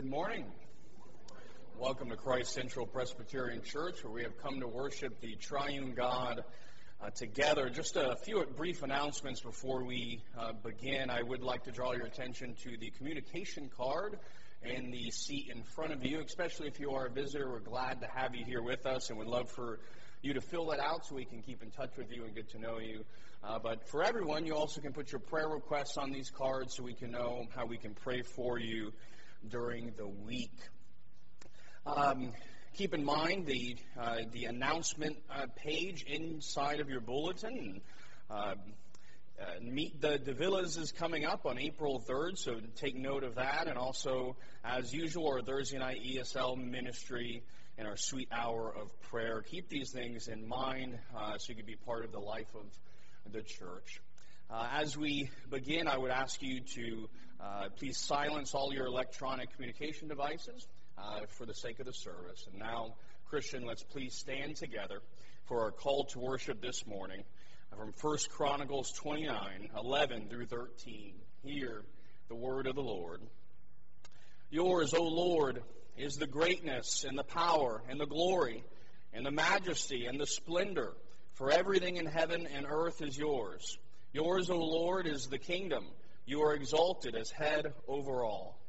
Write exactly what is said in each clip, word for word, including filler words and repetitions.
morning. Welcome to Christ Central Presbyterian Church, where we have come to worship the triune God uh, together. Just a few brief announcements before we uh, begin. I would like to draw your attention to the communication card in the seat in front of you, especially if you are a visitor. We're glad to have you here with us and would love for you to fill that out so we can keep in touch with you and get to know you. Uh, but for everyone, you also can put your prayer requests on these cards so we can know how we can pray for you during the week. Um, keep in mind the uh, the announcement uh, page inside of your bulletin. Uh, uh, Meet the DeVillas is coming up on April third, so take note of that. And also, as usual, our Thursday night E S L ministry and our sweet hour of prayer. Keep these things in mind uh, so you can be part of the life of the church. Uh, as we begin, I would ask you to uh, please silence all your electronic communication devices uh, for the sake of the service. And now, Christian, let's please stand together for our call to worship this morning from First Chronicles twenty-nine, eleven through thirteen. Hear the word of the Lord. Yours, O Lord, is the greatness and the power and the glory and the majesty and the splendor, for everything in heaven and earth is yours. Yours, O Lord, is the kingdom. You are exalted as head over all.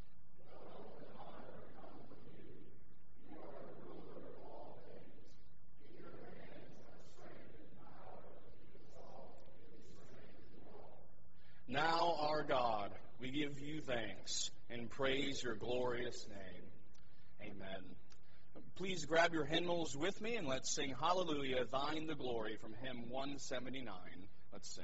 Now, our God, we give you thanks and praise your glorious name. Amen. Please grab your hymnals with me and let's sing Hallelujah, Thine the Glory from hymn one seventy-nine. Let's sing.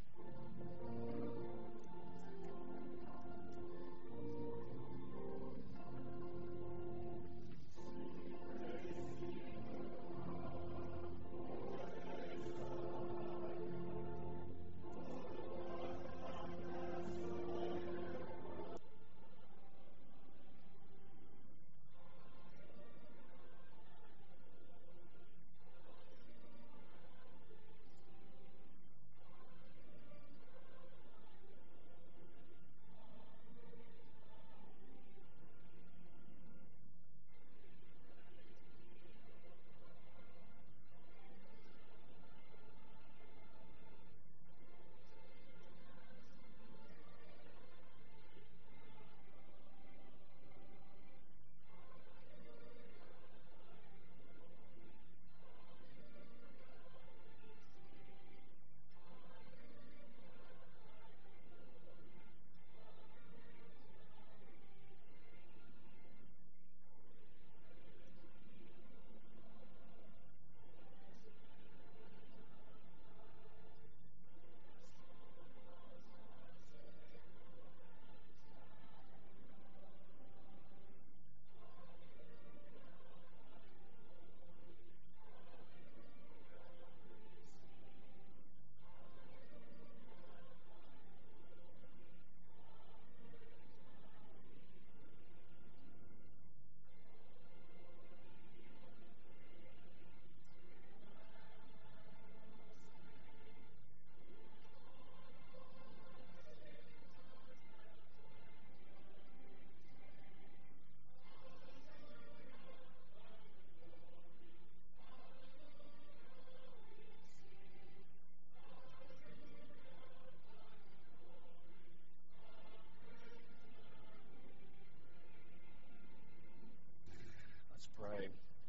Pray.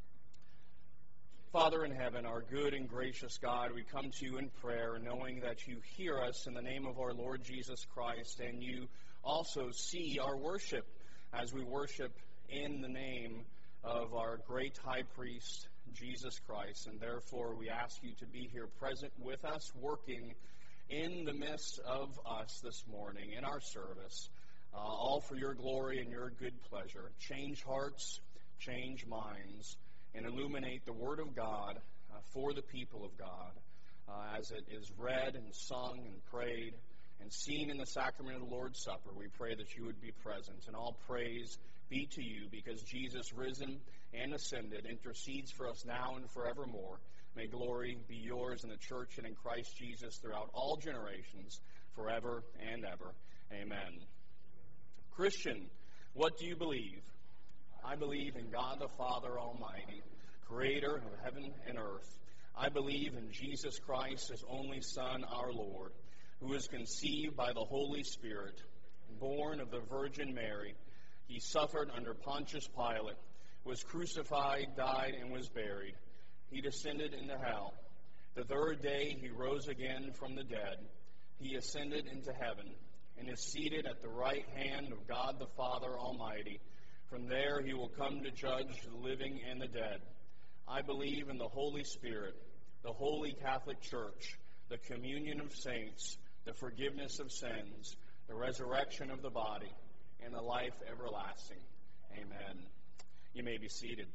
Father in heaven, our good and gracious God, we come to you in prayer knowing that you hear us in the name of our Lord Jesus Christ, and you also see our worship as we worship in the name of our great high priest, Jesus Christ. And therefore, we ask you to be here present with us, working in the midst of us this morning in our service, uh, all for your glory and your good pleasure. Change hearts, change minds, and illuminate the Word of God uh, for the people of God uh, as it is read and sung and prayed and seen in the sacrament of the Lord's Supper. We pray that you would be present, and all praise be to you because Jesus, risen and ascended, intercedes for us now and forevermore. May glory be yours in the church and in Christ Jesus throughout all generations, forever and ever. Amen. Christian, What do you believe? I believe in God the Father Almighty, creator of heaven and earth. I believe in Jesus Christ, his only Son, our Lord, who was conceived by the Holy Spirit, born of the Virgin Mary. He suffered under Pontius Pilate, was crucified, died, and was buried. He descended into hell. The third day he rose again from the dead. He ascended into heaven and is seated at the right hand of God the Father Almighty. From there he will come to judge the living and the dead. I believe in the Holy Spirit, the holy Catholic Church, the communion of saints, the forgiveness of sins, the resurrection of the body, and the life everlasting. Amen. You may be seated.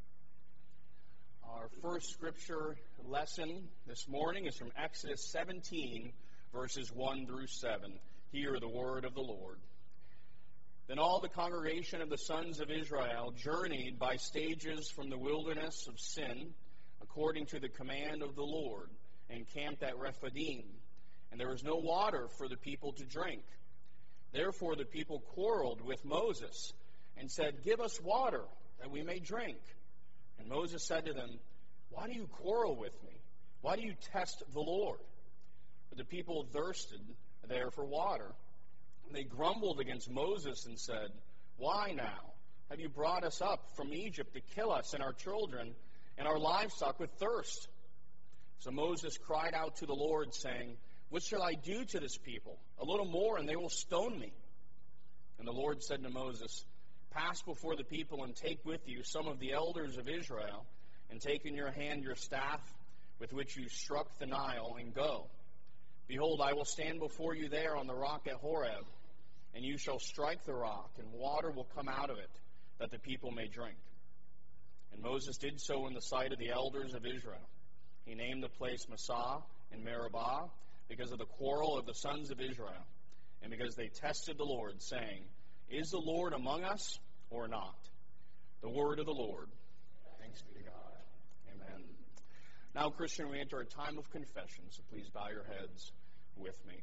Our first scripture lesson this morning is from Exodus seventeen, verses one through seven. Hear the word of the Lord. Then all the congregation of the sons of Israel journeyed by stages from the wilderness of Sin, according to the command of the Lord, and camped at Rephidim. And there was no water for the people to drink. Therefore the people quarreled with Moses and said, "Give us water, that we may drink." And Moses said to them, "Why do you quarrel with me? Why do you test the Lord?" But the people thirsted there for water. And they grumbled against Moses and said, "Why now have you brought us up from Egypt to kill us and our children and our livestock with thirst?" So Moses cried out to the Lord, saying, "What shall I do to this people? A little more, and they will stone me." And the Lord said to Moses, "Pass before the people and take with you some of the elders of Israel, and take in your hand your staff with which you struck the Nile, and go. Behold, I will stand before you there on the rock at Horeb, and you shall strike the rock, and water will come out of it, that the people may drink." And Moses did so in the sight of the elders of Israel. He named the place Massah and Meribah, because of the quarrel of the sons of Israel, and because they tested the Lord, saying, "Is the Lord among us or not?" The word of the Lord. Thanks be to God. Amen. Now, Christian, we enter a time of confession, so please bow your heads with me.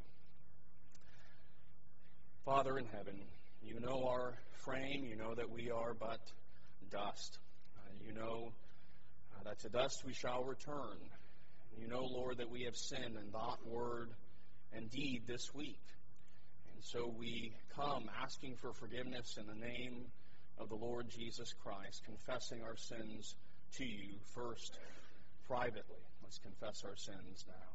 Father in heaven, you know our frame. You know that we are but dust. Uh, you know uh, that to dust we shall return. You know, Lord, that we have sinned in thought, word, and deed this week. And so we come asking for forgiveness in the name of the Lord Jesus Christ, confessing our sins to you first privately. Let's confess our sins now.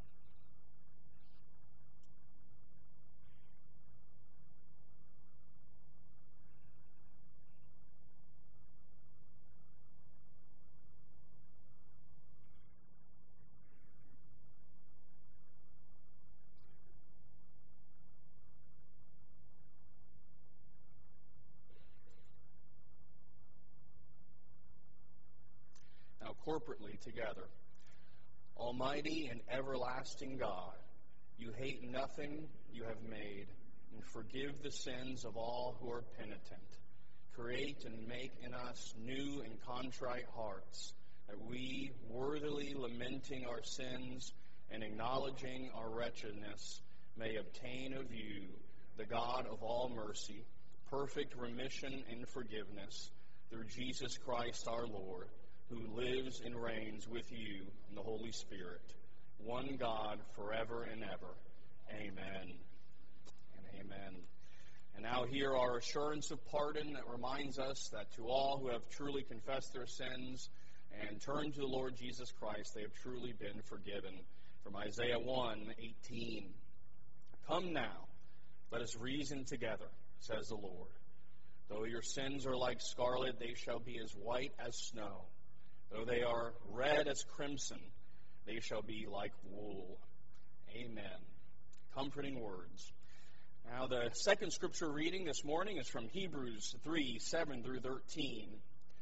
Now, corporately together. Almighty and everlasting God, you hate nothing you have made, and forgive the sins of all who are penitent. Create and make in us new and contrite hearts, that we, worthily lamenting our sins and acknowledging our wretchedness, may obtain of you, the God of all mercy, perfect remission and forgiveness, through Jesus Christ our Lord, who lives and reigns with you in the Holy Spirit, one God forever and ever. Amen and amen. And now hear our assurance of pardon that reminds us that to all who have truly confessed their sins and turned to the Lord Jesus Christ, they have truly been forgiven. From Isaiah one eighteen, "Come now, let us reason together, says the Lord. Though your sins are like scarlet, they shall be as white as snow. Though they are red as crimson, they shall be like wool." Amen. Comforting words. Now, the second scripture reading this morning is from Hebrews three, seven through thirteen.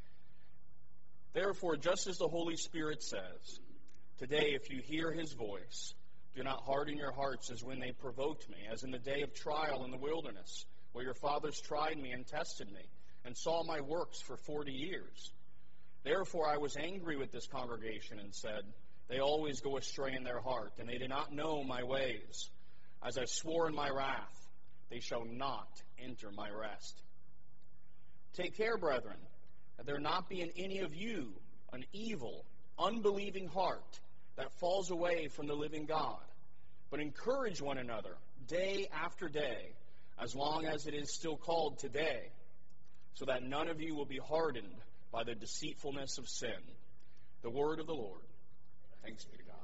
"Therefore, just as the Holy Spirit says, today if you hear his voice, do not harden your hearts as when they provoked me, as in the day of trial in the wilderness, where your fathers tried me and tested me, and saw my works for forty years. Therefore I was angry with this congregation and said, they always go astray in their heart, and they do not know my ways. As I swore in my wrath, they shall not enter my rest. Take care, brethren, that there not be in any of you an evil, unbelieving heart that falls away from the living God, but encourage one another day after day, as long as it is still called today, so that none of you will be hardened by the deceitfulness of sin. The word of the Lord. Thanks be to God.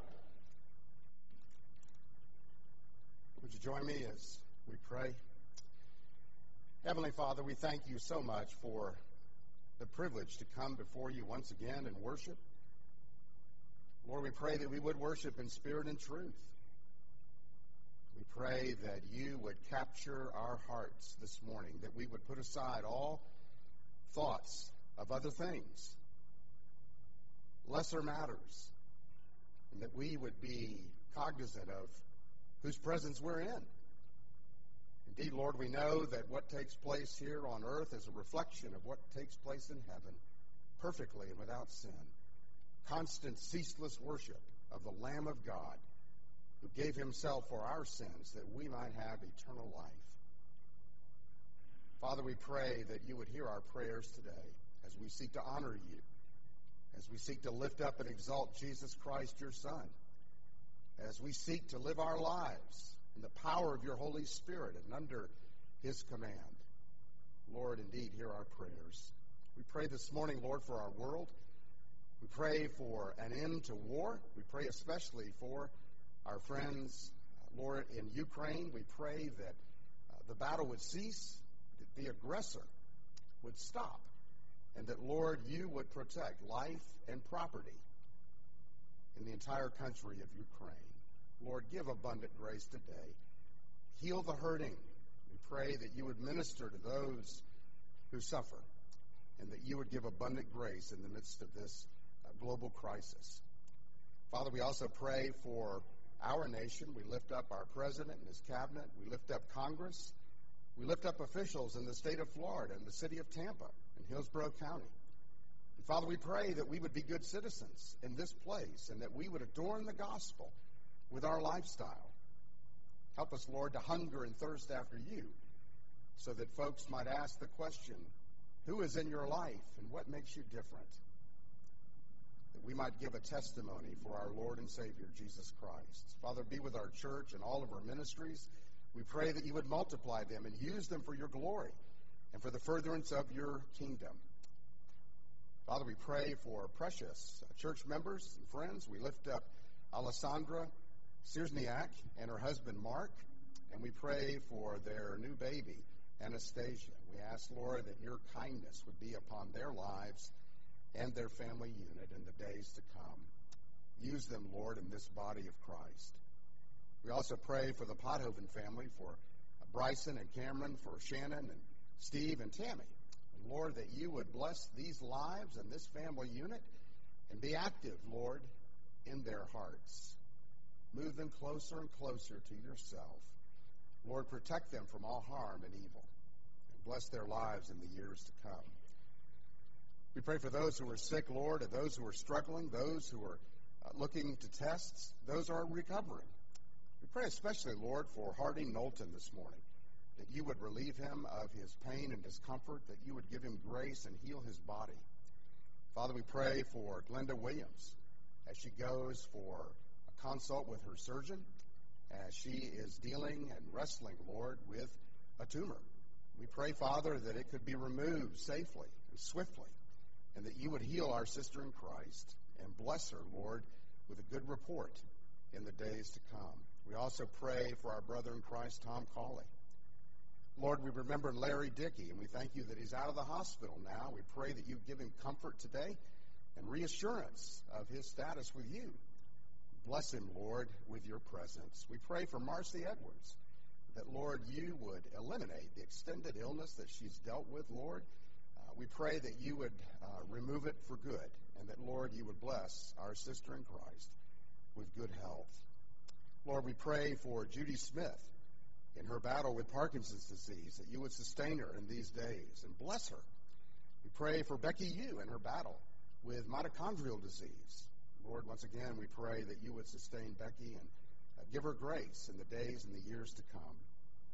Would you join me as we pray? Heavenly Father, we thank you so much for the privilege to come before you once again and worship. Lord, we pray that we would worship in spirit and truth. We pray that you would capture our hearts this morning, that we would put aside all thoughts of other things, lesser matters, and that we would be cognizant of whose presence we're in. Indeed, Lord, we know that what takes place here on earth is a reflection of what takes place in heaven, perfectly and without sin. Constant, ceaseless worship of the Lamb of God, who gave himself for our sins that we might have eternal life. Father, we pray that you would hear our prayers today as we seek to honor you, as we seek to lift up and exalt Jesus Christ, your Son, as we seek to live our lives in the power of your Holy Spirit and under his command. Lord, indeed, hear our prayers. We pray this morning, Lord, for our world. We pray for an end to war. We pray especially for our friends, uh, Lord, in Ukraine. We pray that uh, the battle would cease, that the aggressor would stop, and that, Lord, you would protect life and property in the entire country of Ukraine. Lord, give abundant grace today. Heal the hurting. We pray that you would minister to those who suffer, and that you would give abundant grace in the midst of this uh, global crisis. Father, we also pray for our nation. We lift up our president and his cabinet. We lift up Congress. We lift up officials in the state of Florida and the city of Tampa and Hillsborough County. And Father, we pray that we would be good citizens in this place and that we would adorn the gospel with our lifestyle. Help us, Lord, to hunger and thirst after you so that folks might ask the question, who is in your life and what makes you different? That we might give a testimony for our Lord and Savior, Jesus Christ. Father, be with our church and all of our ministries. We pray that you would multiply them and use them for your glory and for the furtherance of your kingdom. Father, we pray for precious church members and friends. We lift up Alessandra Sierzniak and her husband Mark, and we pray for their new baby, Anastasia. We ask, Lord, that your kindness would be upon their lives and their family unit in the days to come. Use them, Lord, in this body of Christ. We also pray for the Pothoven family, for Bryson and Cameron, for Shannon and Steve and Tammy. And Lord, that you would bless these lives and this family unit and be active, Lord, in their hearts. Move them closer and closer to yourself. Lord, protect them from all harm and evil. And bless their lives in the years to come. We pray for those who are sick, Lord, and those who are struggling, those who are uh, looking to tests, those who are recovering. We pray especially, Lord, for Harding Knowlton this morning, that you would relieve him of his pain and discomfort, that you would give him grace and heal his body. Father, we pray for Glenda Williams as she goes for a consult with her surgeon, as she is dealing and wrestling, Lord, with a tumor. We pray, Father, that it could be removed safely and swiftly, and that you would heal our sister in Christ and bless her, Lord, with a good report in the days to come. We also pray for our brother in Christ, Tom Cawley. Lord, we remember Larry Dickey, and we thank you that he's out of the hospital now. We pray that you give him comfort today and reassurance of his status with you. Bless him, Lord, with your presence. We pray for Marcy Edwards, that, Lord, you would eliminate the extended illness that she's dealt with, Lord. Uh, we pray that you would uh, remove it for good, and that, Lord, you would bless our sister in Christ with good health. Lord, we pray for Judy Smith in her battle with Parkinson's disease, that you would sustain her in these days and bless her. We pray for Becky Yu in her battle with mitochondrial disease. Lord, once again, we pray that you would sustain Becky and uh, give her grace in the days and the years to come.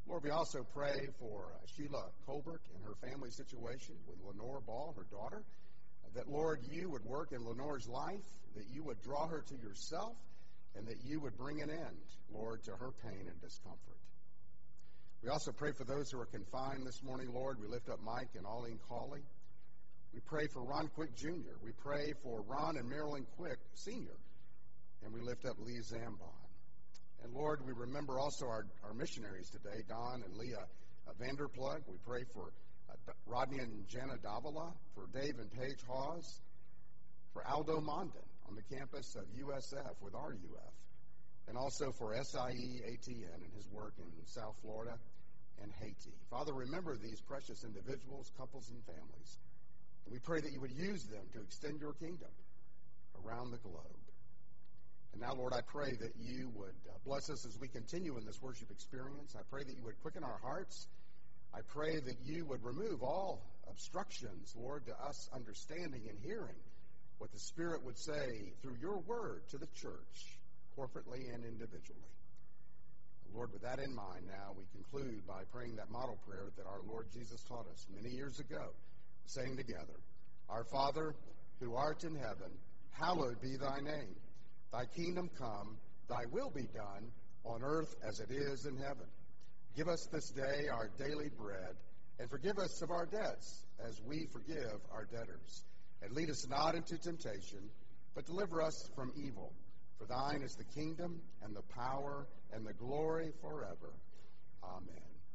Lord, we also pray for uh, Sheila Colbert and her family situation with Lenore Ball, her daughter, uh, that, Lord, you would work in Lenore's life, that you would draw her to yourself, and that you would bring an end, Lord, to her pain and discomfort. We also pray for those who are confined this morning, Lord. We lift up Mike and Arlene Cawley. We pray for Ron Quick Junior We pray for Ron and Marilyn Quick Senior And we lift up Lee Zambon. And Lord, we remember also our, our missionaries today, Don and Leah uh, Vanderplug. We pray for uh, Rodney and Jana Davila, for Dave and Paige Hawes, for Aldo Mondin on the campus of U S F with R U F, and also for S I E A T N and his work in South Florida and Haiti. Father, remember these precious individuals, couples, and families. And we pray that you would use them to extend your kingdom around the globe. And now, Lord, I pray that you would uh, bless us as we continue in this worship experience. I pray that you would quicken our hearts. I pray that you would remove all obstructions, Lord, to us understanding and hearing what the Spirit would say through your word to the church, corporately and individually. Lord, with that in mind now, we conclude by praying that model prayer that our Lord Jesus taught us many years ago, saying together, Our Father, who art in heaven, hallowed be thy name. Thy kingdom come, thy will be done, on earth as it is in heaven. Give us this day our daily bread, and forgive us of our debts, as we forgive our debtors. And lead us not into temptation, but deliver us from evil. For thine is the kingdom, and the power, and the glory forever. Amen.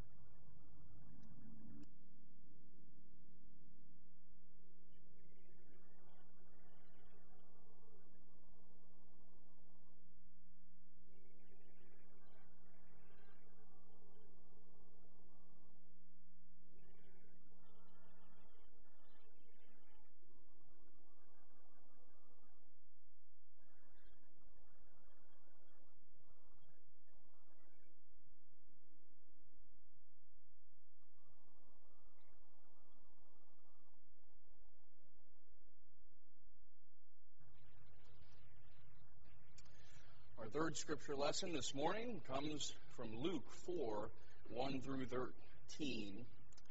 Our third scripture lesson this morning comes from Luke four, one through thirteen.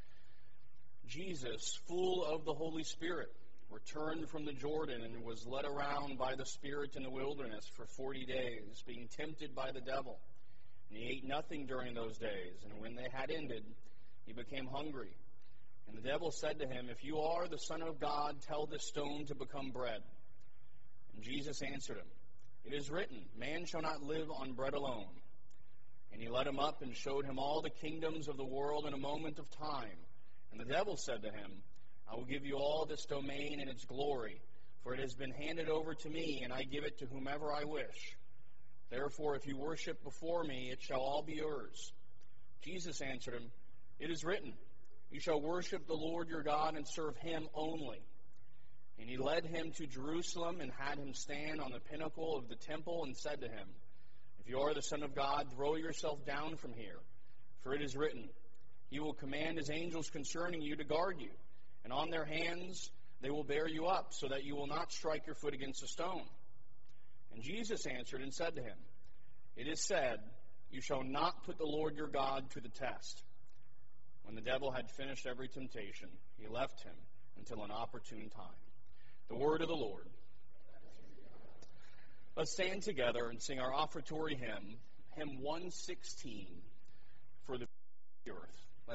Jesus, full of the Holy Spirit, returned from the Jordan and was led around by the Spirit in the wilderness for forty days, being tempted by the devil. And he ate nothing during those days, and when they had ended, he became hungry. And the devil said to him, If you are the Son of God, tell this stone to become bread. And Jesus answered him, It is written, Man shall not live on bread alone. And he led him up and showed him all the kingdoms of the world in a moment of time. And the devil said to him, I will give you all this domain and its glory, for it has been handed over to me, and I give it to whomever I wish. Therefore, if you worship before me, it shall all be yours. Jesus answered him, It is written, You shall worship the Lord your God and serve him only. And he led him to Jerusalem and had him stand on the pinnacle of the temple and said to him, If you are the Son of God, throw yourself down from here. For it is written, He will command his angels concerning you to guard you, and on their hands they will bear you up, so that you will not strike your foot against a stone. And Jesus answered and said to him, It is said, You shall not put the Lord your God to the test. When the devil had finished every temptation, he left him until an opportune time. The word of the Lord. Let's stand together and sing our offertory hymn, hymn one sixteen, For the Earth. Let's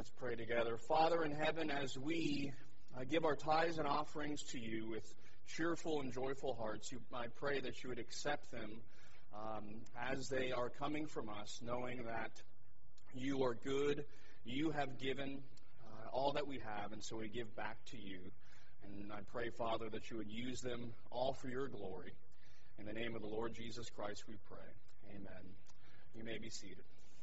Let's pray together. Father in heaven, as we uh, give our tithes and offerings to you with cheerful and joyful hearts, you, I pray that you would accept them um, as they are coming from us, knowing that you are good, you have given uh, all that we have, and so we give back to you. And I pray, Father, that you would use them all for your glory. In the name of the Lord Jesus Christ we pray. Amen. You may be seated.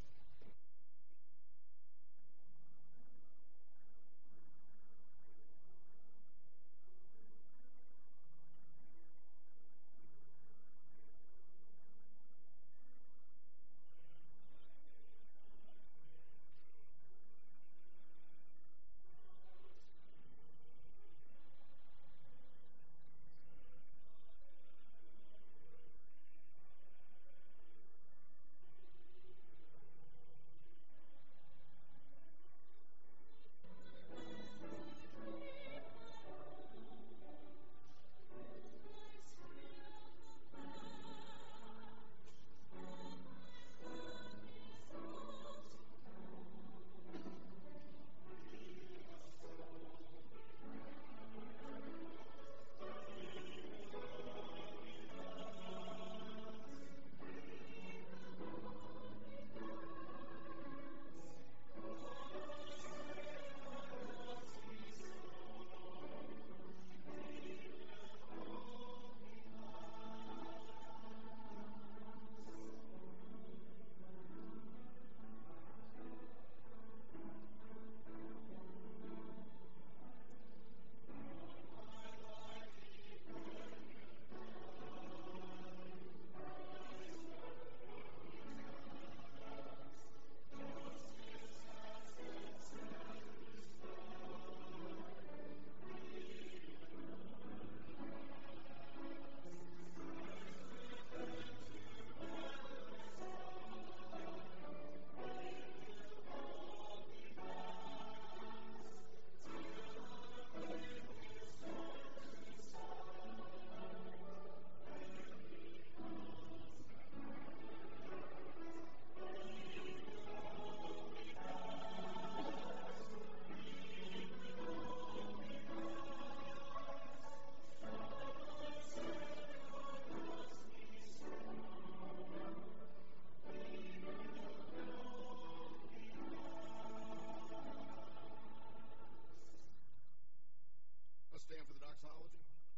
Stand for the doxology.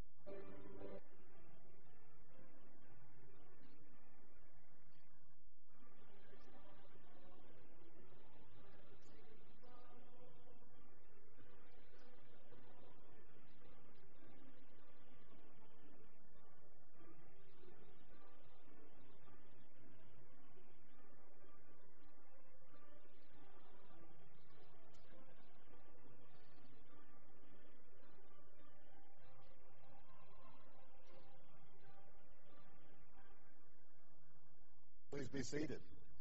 Please be seated.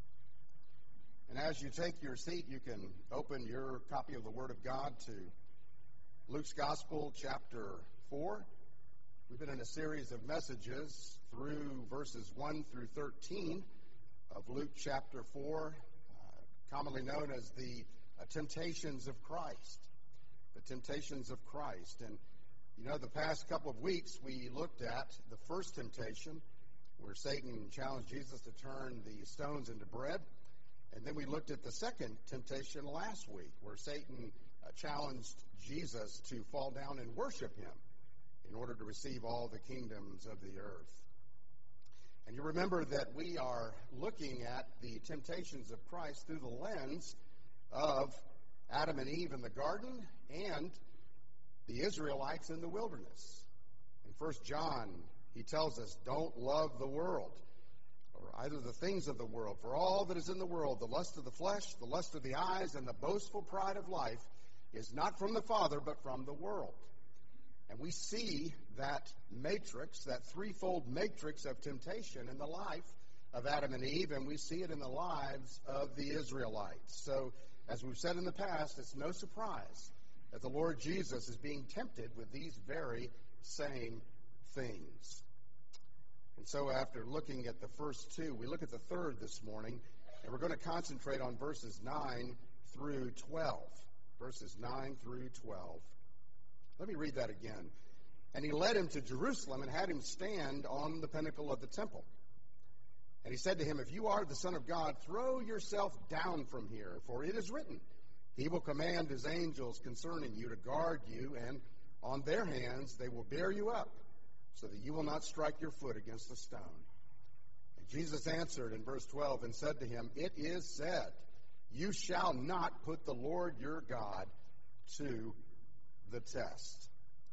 And as you take your seat, you can open your copy of the Word of God to Luke's Gospel, chapter four. We've been in a series of messages through verses one through thirteen of Luke chapter four, uh, commonly known as the uh, Temptations of Christ. The Temptations of Christ. And, you know, the past couple of weeks we looked at the first temptation, where Satan challenged Jesus to turn the stones into bread. And then we looked at the second temptation last week, where Satan uh, challenged Jesus to fall down and worship him in order to receive all the kingdoms of the earth. And you remember that we are looking at the temptations of Christ through the lens of Adam and Eve in the garden and the Israelites in the wilderness. In First John, he tells us, don't love the world, or either the things of the world. For all that is in the world, the lust of the flesh, the lust of the eyes, and the boastful pride of life, is not from the Father, but from the world. And we see that matrix, that threefold matrix of temptation in the life of Adam and Eve, and we see it in the lives of the Israelites. So, as we've said in the past, it's no surprise that the Lord Jesus is being tempted with these very same things. And so after looking at the first two, we look at the third this morning, and we're going to concentrate on verses nine through twelve. Verses nine through twelve. Let me read that again. And he led him to Jerusalem and had him stand on the pinnacle of the temple. And he said to him, if you are the Son of God, throw yourself down from here, for it is written, he will command his angels concerning you to guard you, and on their hands they will bear you up, so that you will not strike your foot against a stone. And Jesus answered in verse twelve and said to him, it is said, you shall not put the Lord your God to the test.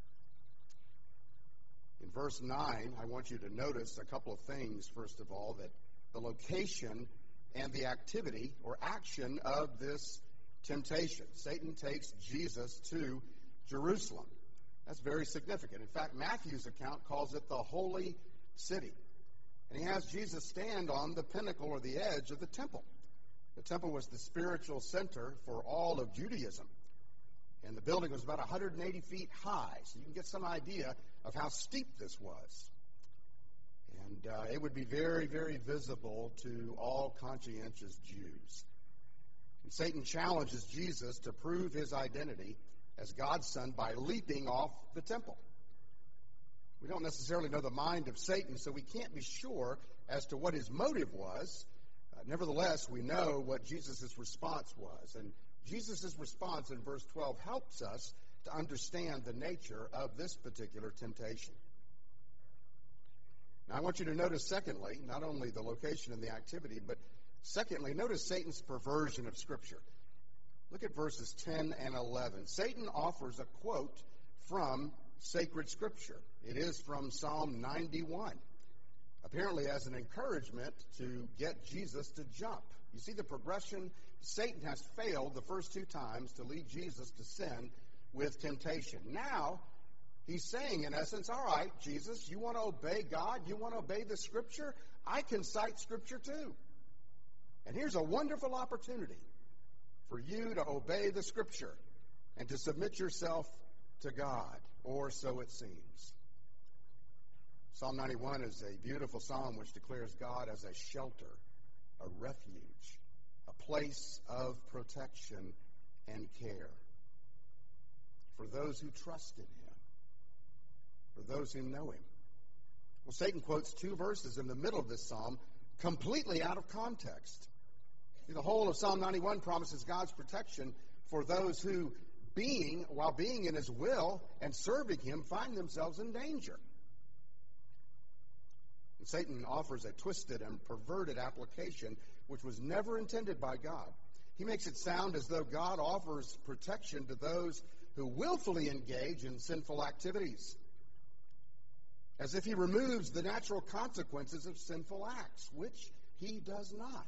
In verse nine, I want you to notice a couple of things, first of all, that the location and the activity or action of this temptation. Satan takes Jesus to Jerusalem. That's very significant. In fact, Matthew's account calls it the holy city. And he has Jesus stand on the pinnacle or the edge of the temple. The temple was the spiritual center for all of Judaism. And the building was about one hundred eighty feet high, so you can get some idea of how steep this was. And uh, it would be very, very visible to all conscientious Jews. And Satan challenges Jesus to prove his identity as God's son by leaping off the temple. We don't necessarily know the mind of Satan, so we can't be sure as to what his motive was. Uh, nevertheless, we know what Jesus' response was. And Jesus' response in verse twelve helps us to understand the nature of this particular temptation. Now, I want you to notice, secondly, not only the location and the activity, but secondly, notice Satan's perversion of Scripture. Look at verses ten and eleven. Satan offers a quote from sacred Scripture. It is from Psalm ninety-one, apparently as an encouragement to get Jesus to jump. You see the progression? Satan has failed the first two times to lead Jesus to sin with temptation. Now, he's saying, in essence, all right, Jesus, you want to obey God? You want to obey the Scripture? I can cite Scripture too. And here's a wonderful opportunity for you to obey the Scripture and to submit yourself to God, or so it seems. Psalm ninety-one is a beautiful psalm which declares God as a shelter, a refuge, a place of protection and care for those who trust in him, for those who know him. Well, Satan quotes two verses in the middle of this psalm completely out of context. See, the whole of Psalm ninety-one promises God's protection for those who, being, while being in his will and serving him, find themselves in danger. And Satan offers a twisted and perverted application which was never intended by God. He makes it sound as though God offers protection to those who willfully engage in sinful activities, as if he removes the natural consequences of sinful acts, which he does not.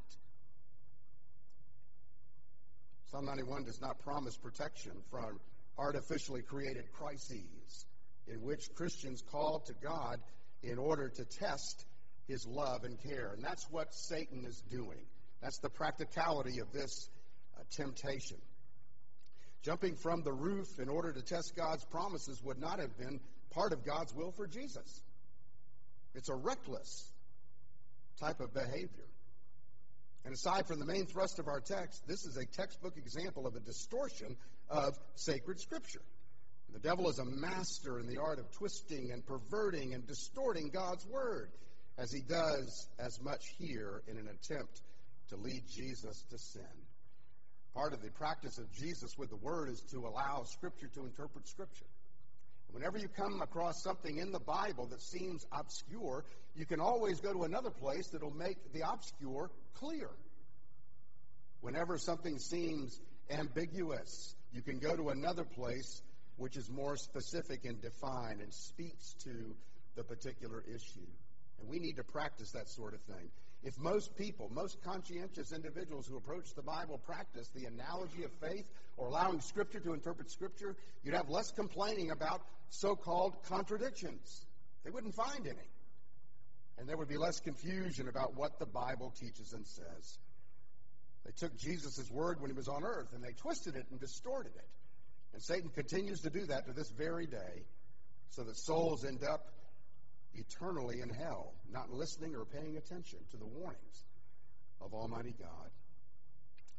Psalm ninety-one does not promise protection from artificially created crises in which Christians call to God in order to test his love and care. And that's what Satan is doing. That's the practicality of this uh, temptation. Jumping from the roof in order to test God's promises would not have been part of God's will for Jesus. It's a reckless type of behavior. And aside from the main thrust of our text, this is a textbook example of a distortion of sacred Scripture. The devil is a master in the art of twisting and perverting and distorting God's Word, as he does as much here in an attempt to lead Jesus to sin. Part of the practice of Jesus with the Word is to allow Scripture to interpret Scripture. Whenever you come across something in the Bible that seems obscure, you can always go to another place that will make the obscure clear. Whenever something seems ambiguous, you can go to another place which is more specific and defined and speaks to the particular issue. And we need to practice that sort of thing. If most people, most conscientious individuals who approach the Bible practice the analogy of faith or allowing Scripture to interpret Scripture, you'd have less complaining about so-called contradictions. They wouldn't find any. And there would be less confusion about what the Bible teaches and says. They took Jesus' word when he was on earth, and they twisted it and distorted it. And Satan continues to do that to this very day, so that souls end up eternally in hell, not listening or paying attention to the warnings of Almighty God.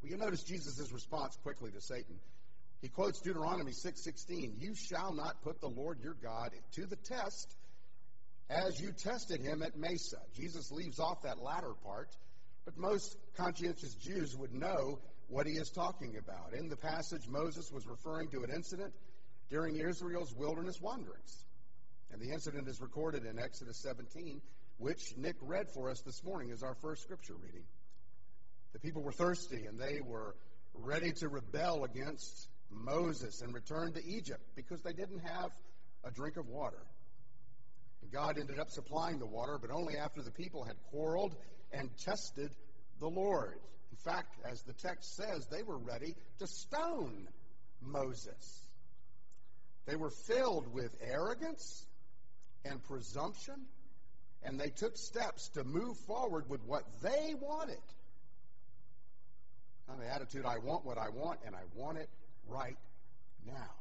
Well, you notice Jesus' response quickly to Satan. He quotes Deuteronomy six sixteen, "You shall not put the Lord your God to the test as you tested him at Mesa." Jesus leaves off that latter part, but most conscientious Jews would know what he is talking about. In the passage, Moses was referring to an incident during Israel's wilderness wanderings. And the incident is recorded in Exodus seventeen, which Nick read for us this morning as our first scripture reading. The people were thirsty, and they were ready to rebel against Moses and return to Egypt because they didn't have a drink of water. And God ended up supplying the water, but only after the people had quarreled and tested the Lord. In fact, as the text says, they were ready to stone Moses. They were filled with arrogance and presumption, and they took steps to move forward with what they wanted. Now, the attitude, I want what I want, and I want it right now.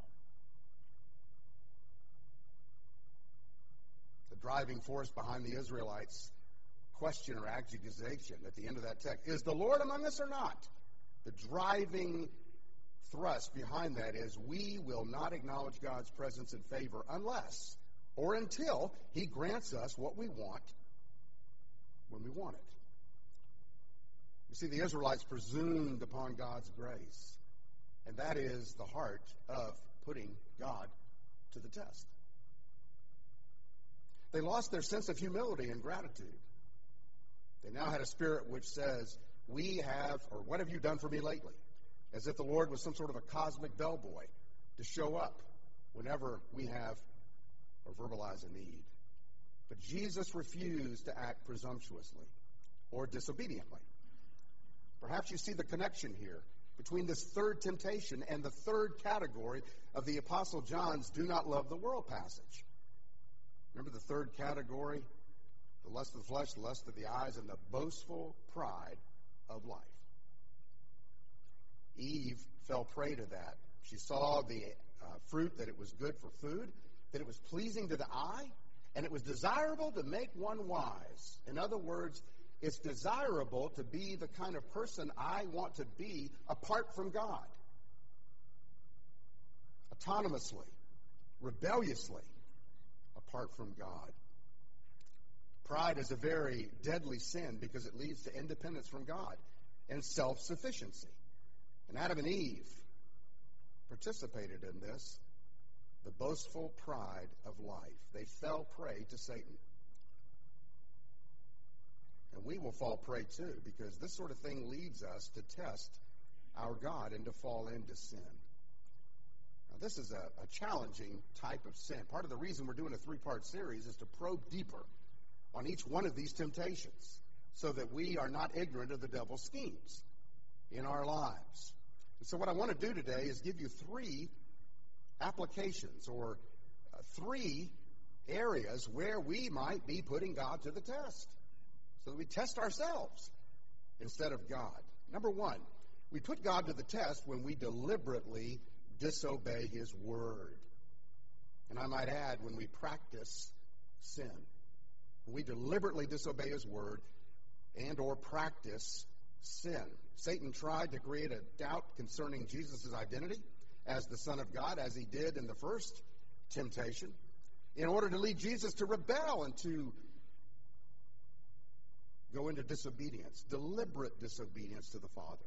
The driving force behind the Israelites' question or accusation at the end of that text, is the Lord among us or not? The driving thrust behind that is, we will not acknowledge God's presence and favor unless or until he grants us what we want when we want it. You see, the Israelites presumed upon God's grace, and that is the heart of putting God to the test. They lost their sense of humility and gratitude. They now had a spirit which says, we have, or what have you done for me lately? As if the Lord was some sort of a cosmic bellboy to show up whenever we have or verbalize a need. But Jesus refused to act presumptuously or disobediently. Perhaps you see the connection here between this third temptation and the third category of the Apostle John's do not love the world passage. Remember the third category? The lust of the flesh, the lust of the eyes, and the boastful pride of life. Eve fell prey to that. She saw the uh, fruit, that it was good for food, that it was pleasing to the eye, and it was desirable to make one wise. In other words, it's desirable to be the kind of person I want to be apart from God. Autonomously, rebelliously, apart from God. Pride is a very deadly sin because it leads to independence from God and self-sufficiency. And Adam and Eve participated in this, the boastful pride of life. They fell prey to Satan. And we will fall prey too, because this sort of thing leads us to test our God and to fall into sin. Now, this is a, a challenging type of sin. Part of the reason we're doing a three-part series is to probe deeper on each one of these temptations so that we are not ignorant of the devil's schemes in our lives. And so what I want to do today is give you three applications or uh, three areas where we might be putting God to the test so that we test ourselves instead of God. Number one, we put God to the test when we deliberately disobey his word. And I might add, when we practice sin. When we deliberately disobey his word and or practice sin. Satan tried to create a doubt concerning Jesus' identity as the Son of God, as he did in the first temptation, in order to lead Jesus to rebel and to go into disobedience, deliberate disobedience to the Father.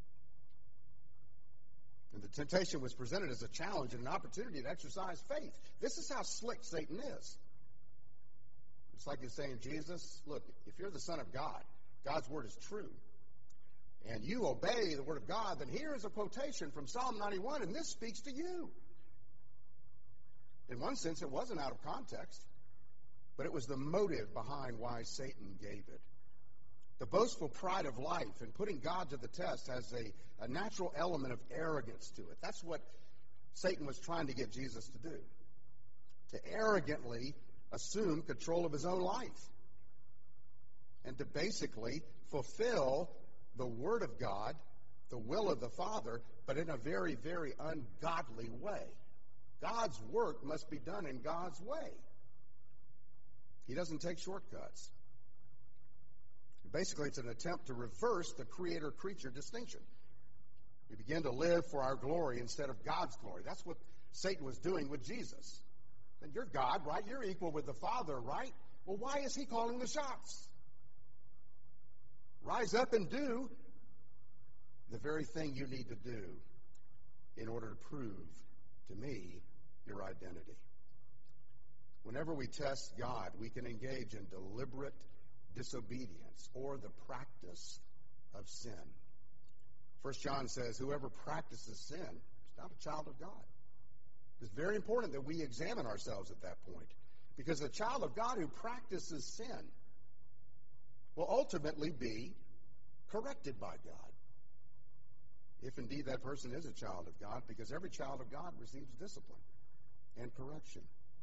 And the temptation was presented as a challenge and an opportunity to exercise faith. This is how slick Satan is. It's like he's saying, Jesus, look, if you're the Son of God, God's word is true, and you obey the word of God, then here is a quotation from Psalm ninety-one, and this speaks to you. In one sense, it wasn't out of context, but it was the motive behind why Satan gave it. The boastful pride of life and putting God to the test has a, a natural element of arrogance to it. That's what Satan was trying to get Jesus to do, to arrogantly assume control of his own life and to basically fulfill the word of God, the will of the Father, but in a very, very ungodly way. God's work must be done in God's way. He doesn't take shortcuts. Basically, it's an attempt to reverse the creator-creature distinction. We begin to live for our glory instead of God's glory. That's what Satan was doing with Jesus. And you're God, right? You're equal with the Father, right? Well, why is he calling the shots? Rise up and do the very thing you need to do in order to prove to me your identity. Whenever we test God, we can engage in deliberate disobedience or the practice of sin. First John says, whoever practices sin is not a child of God. It's very important that we examine ourselves at that point, because a child of God who practices sin will ultimately be corrected by God, if indeed that person is a child of God, because every child of God receives discipline and correction.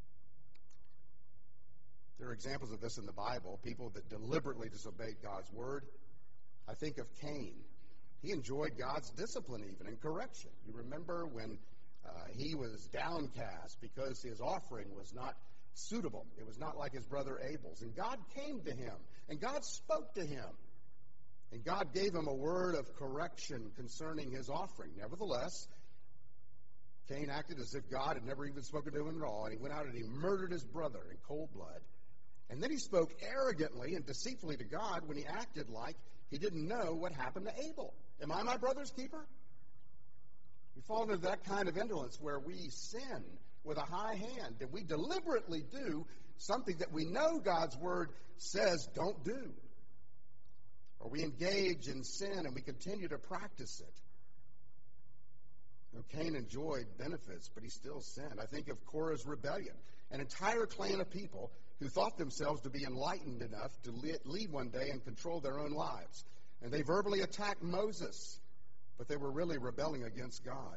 There are examples of this in the Bible, people that deliberately disobeyed God's word. I think of Cain. He enjoyed God's discipline even and correction. You remember when uh, he was downcast because his offering was not suitable. It was not like his brother Abel's. And God came to him, and God spoke to him. And God gave him a word of correction concerning his offering. Nevertheless, Cain acted as if God had never even spoken to him at all, and he went out and he murdered his brother in cold blood. And then he spoke arrogantly and deceitfully to God when he acted like he didn't know what happened to Abel. Am I my brother's keeper? We fall into that kind of indolence where we sin with a high hand, and we deliberately do something that we know God's word says don't do. Or we engage in sin and we continue to practice it. Now, Cain enjoyed benefits, but he still sinned. I think of Korah's rebellion, an entire clan of people who thought themselves to be enlightened enough to lead one day and control their own lives. And they verbally attacked Moses, but they were really rebelling against God.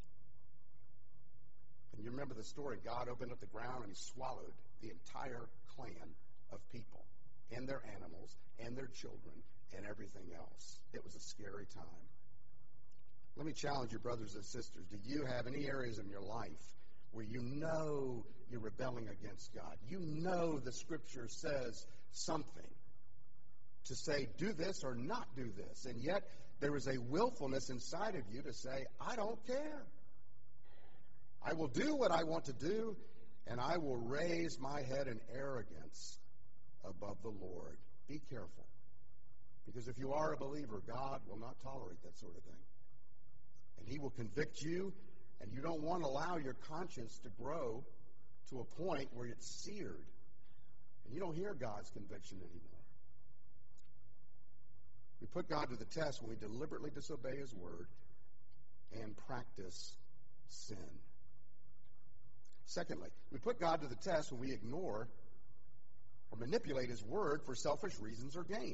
And you remember the story. God opened up the ground and he swallowed the entire clan of people and their animals and their children and everything else. It was a scary time. Let me challenge you, brothers and sisters. Do you have any areas in your life where you know you're rebelling against God? You know the Scripture says something to say, do this or not do this. And yet there is a willfulness inside of you to say, I don't care. I will do what I want to do, and I will raise my head in arrogance above the Lord. Be careful. Because if you are a believer, God will not tolerate that sort of thing. And he will convict you, and you don't want to allow your conscience to grow to a point where it's seared. And you don't hear God's conviction anymore. We put God to the test when we deliberately disobey his word and practice sin. Secondly, we put God to the test when we ignore or manipulate his word for selfish reasons or gain.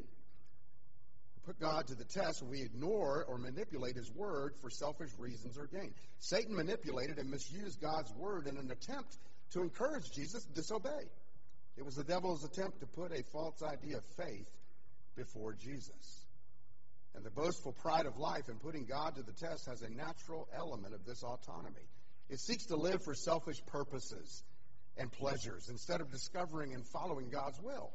Put God to the test when we ignore or manipulate his word for selfish reasons or gain. Satan manipulated and misused God's word in an attempt to encourage Jesus to disobey. It was the devil's attempt to put a false idea of faith before Jesus. And the boastful pride of life in putting God to the test has a natural element of this autonomy. It seeks to live for selfish purposes and pleasures instead of discovering and following God's will.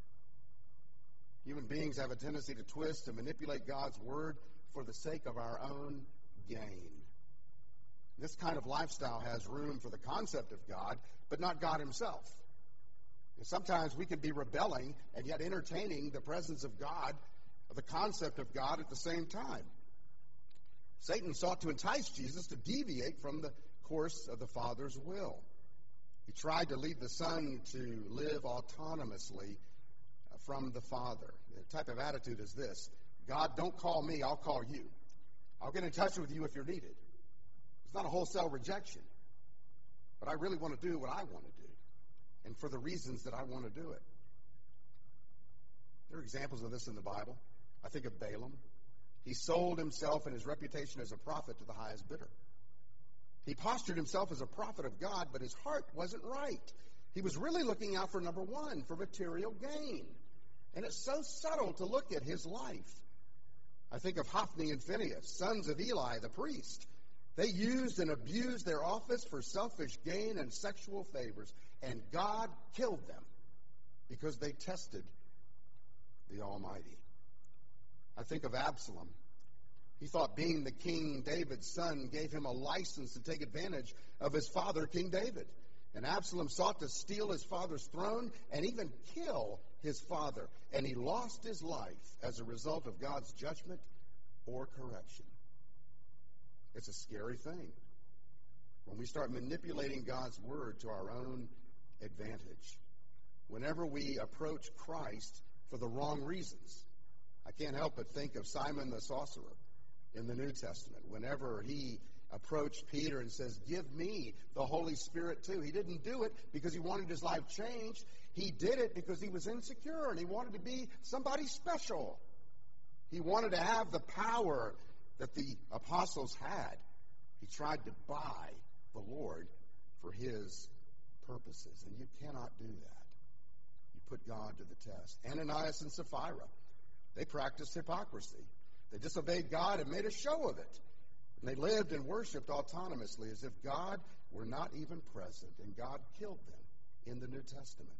Human beings have a tendency to twist and manipulate God's word for the sake of our own gain. This kind of lifestyle has room for the concept of God, but not God himself. And sometimes we can be rebelling and yet entertaining the presence of God, or the concept of God at the same time. Satan sought to entice Jesus to deviate from the course of the Father's will. He tried to lead the Son to live autonomously from the Father. The type of attitude is this: God, don't call me, I'll call you. I'll get in touch with you if you're needed. It's not a wholesale rejection, but I really want to do what I want to do, and for the reasons that I want to do it. There are examples of this in the Bible. I think of Balaam. He sold himself and his reputation as a prophet to the highest bidder. He postured himself as a prophet of God, but his heart wasn't right. He was really looking out for, number one, for material gain. And it's so subtle to look at his life. I think of Hophni and Phinehas, sons of Eli, the priest. They used and abused their office for selfish gain and sexual favors, and God killed them because they tested the Almighty. I think of Absalom. He thought being the King David's son gave him a license to take advantage of his father, King David. And Absalom sought to steal his father's throne and even kill his father. And he lost his life as a result of God's judgment or correction. It's a scary thing when we start manipulating God's word to our own advantage. Whenever we approach Christ for the wrong reasons. I can't help but think of Simon the sorcerer in the New Testament. Whenever he approached Peter and says, give me the Holy Spirit too. He didn't do it because he wanted his life changed. He did it because he was insecure and he wanted to be somebody special. He wanted to have the power that the apostles had. He tried to buy the Lord for his purposes, and you cannot do that. You put God to the test. Ananias and Sapphira, they practiced hypocrisy. They disobeyed God and made a show of it. And they lived and worshipped autonomously as if God were not even present, and God killed them in the New Testament.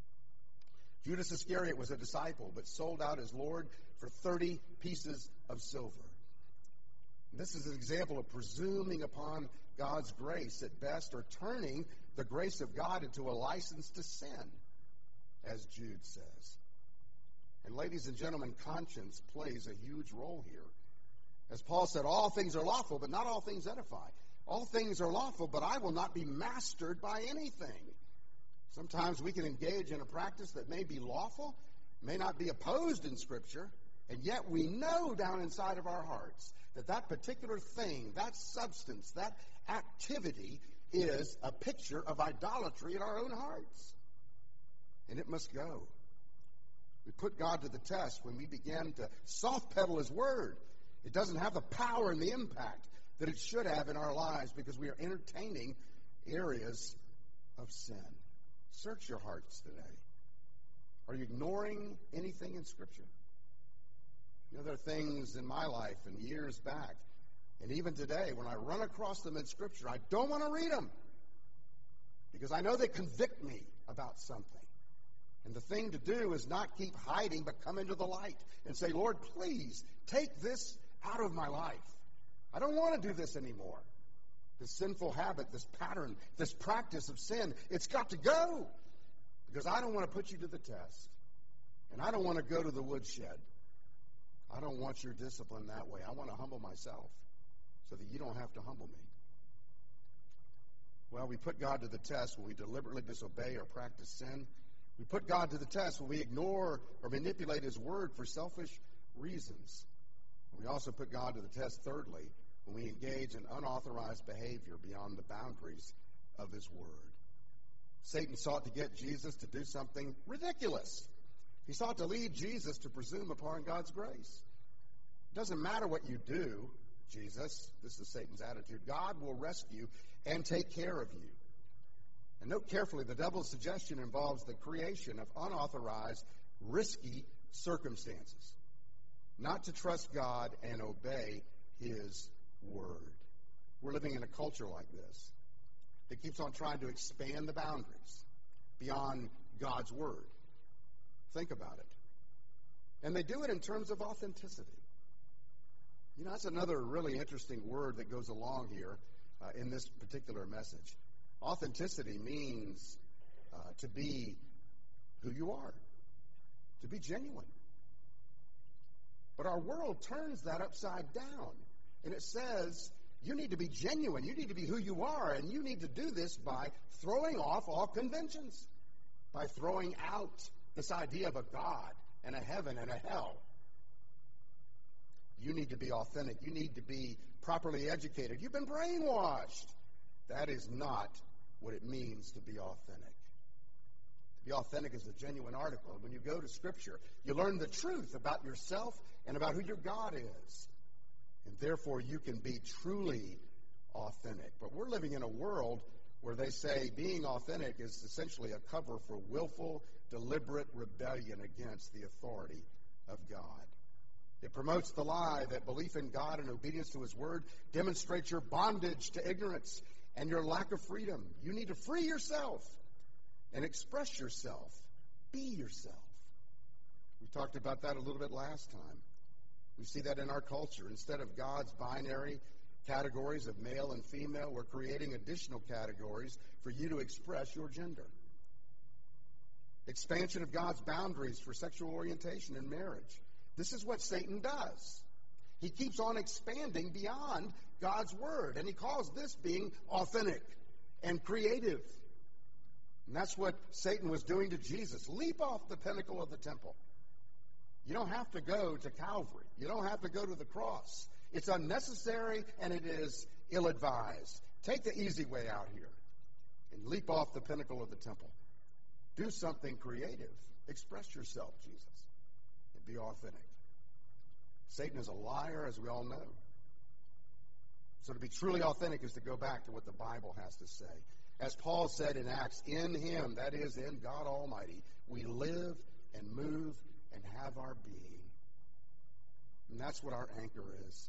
Judas Iscariot was a disciple, but sold out his Lord for thirty pieces of silver. And this is an example of presuming upon God's grace at best, or turning the grace of God into a license to sin, as Jude says. And ladies and gentlemen, conscience plays a huge role here. As Paul said, all things are lawful, but not all things edify. All things are lawful, but I will not be mastered by anything. Sometimes we can engage in a practice that may be lawful, may not be opposed in Scripture, and yet we know down inside of our hearts that that particular thing, that substance, that activity is a picture of idolatry in our own hearts. And it must go. We put God to the test when we begin to soft pedal His Word. It doesn't have the power and the impact that it should have in our lives because we are entertaining areas of sin. Search your hearts today. Are you ignoring anything in Scripture? You know, there are things in my life and years back, and even today, when I run across them in Scripture, I don't want to read them because I know they convict me about something. And the thing to do is not keep hiding, but come into the light and say, Lord, please take this out of my life. I don't want to do this anymore. This sinful habit, this pattern, this practice of sin, it's got to go because I don't want to put you to the test. And I don't want to go to the woodshed. I don't want your discipline that way. I want to humble myself so that you don't have to humble me. Well, we put God to the test when we deliberately disobey or practice sin. We put God to the test when we ignore or manipulate His Word for selfish reasons. We also put God to the test, thirdly, when we engage in unauthorized behavior beyond the boundaries of His Word. Satan sought to get Jesus to do something ridiculous. He sought to lead Jesus to presume upon God's grace. It doesn't matter what you do, Jesus, this is Satan's attitude, God will rescue and take care of you. And note carefully, the devil's suggestion involves the creation of unauthorized, risky circumstances. Not to trust God and obey His Word. We're living in a culture like this that keeps on trying to expand the boundaries beyond God's Word. Think about it. And they do it in terms of authenticity. You know, that's another really interesting word that goes along here uh, in this particular message. Authenticity means uh, to be who you are, to be genuine. But our world turns that upside down, and it says you need to be genuine, you need to be who you are, and you need to do this by throwing off all conventions, by throwing out this idea of a God and a heaven and a hell. You need to be authentic. You need to be properly educated. You've been brainwashed. That is not what it means to be authentic. To be authentic is a genuine article. And when you go to Scripture, you learn the truth about yourself and about who your God is. And therefore, you can be truly authentic. But we're living in a world where they say being authentic is essentially a cover for willful, deliberate rebellion against the authority of God. It promotes the lie that belief in God and obedience to His Word demonstrates your bondage to ignorance and your lack of freedom. You need to free yourself and express yourself. Be yourself. We talked about that a little bit last time. We see that in our culture. Instead of God's binary categories of male and female, we're creating additional categories for you to express your gender. Expansion of God's boundaries for sexual orientation and marriage. This is what Satan does. He keeps on expanding beyond God's word, and he calls this being authentic and creative. And that's what Satan was doing to Jesus. Leap off the pinnacle of the temple. You don't have to go to Calvary. You don't have to go to the cross. It's unnecessary and it is ill-advised. Take the easy way out here and leap off the pinnacle of the temple. Do something creative. Express yourself, Jesus, and be authentic. Satan is a liar, as we all know. So to be truly authentic is to go back to what the Bible has to say. As Paul said in Acts, in him, that is in God Almighty, we live and move and have our being. And that's what our anchor is.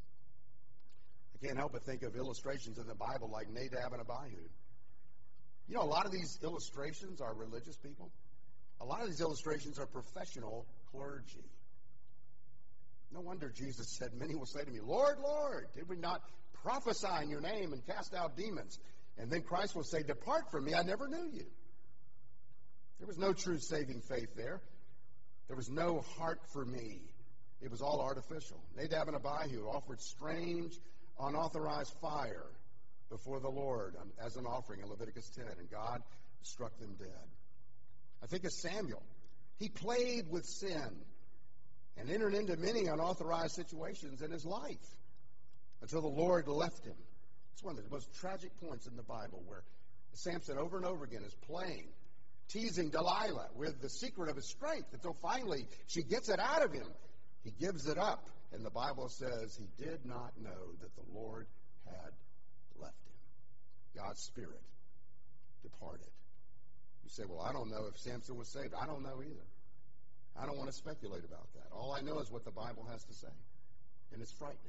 I can't help but think of illustrations in the Bible like Nadab and Abihu. You know, a lot of these illustrations are religious people. A lot of these illustrations are professional clergy. No wonder Jesus said, many will say to me, Lord, Lord, did we not prophesy in your name and cast out demons? And then Christ will say, depart from me, I never knew you. There was no true saving faith there. There was no heart for me. It was all artificial. Nadab and Abihu offered strange, unauthorized fire before the Lord as an offering in Leviticus ten, and God struck them dead. I think of Samuel. He played with sin and entered into many unauthorized situations in his life until the Lord left him. It's one of the most tragic points in the Bible where Samson over and over again is playing, teasing Delilah with the secret of his strength until finally she gets it out of him. He gives it up, and the Bible says he did not know that the Lord had left him. God's Spirit departed. You say, well, I don't know if Samson was saved. I don't know either. I don't want to speculate about that. All I know is what the Bible has to say, and it's frightening.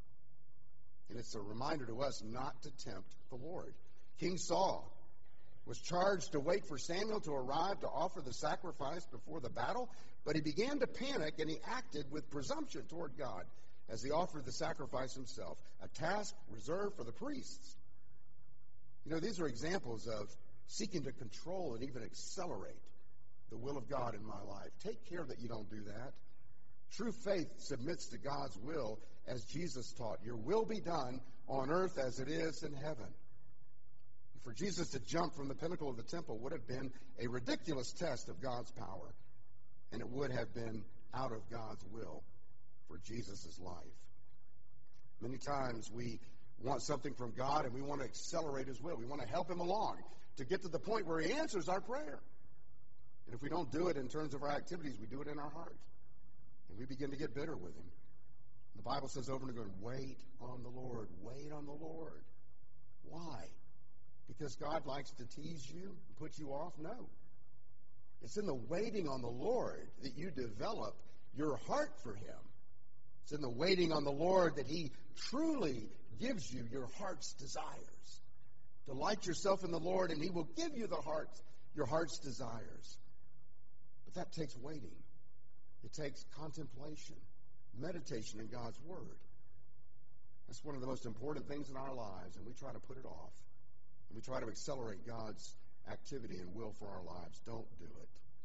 And it's a reminder to us not to tempt the Lord. King Saul was charged to wait for Samuel to arrive to offer the sacrifice before the battle, but he began to panic and he acted with presumption toward God as he offered the sacrifice himself, a task reserved for the priests. You know, these are examples of seeking to control and even accelerate the will of God in my life. Take care that you don't do that. True faith submits to God's will as Jesus taught. Your will be done on earth as it is in heaven. For Jesus to jump from the pinnacle of the temple would have been a ridiculous test of God's power, and it would have been out of God's will for Jesus' life. Many times we want something from God and we want to accelerate his will. We want to help him along to get to the point where he answers our prayer. And if we don't do it in terms of our activities, we do it in our heart. And we begin to get bitter with him. The Bible says over and over again, wait on the Lord. Wait on the Lord. Why? Because God likes to tease you and put you off? No. It's in the waiting on the Lord that you develop your heart for him. It's in the waiting on the Lord that he truly gives you your heart's desires. Delight yourself in the Lord and he will give you the heart, your heart's desires. But that takes waiting. It takes contemplation, meditation in God's Word. That's one of the most important things in our lives, and we try to put it off. And we try to accelerate God's activity and will for our lives. Don't do it.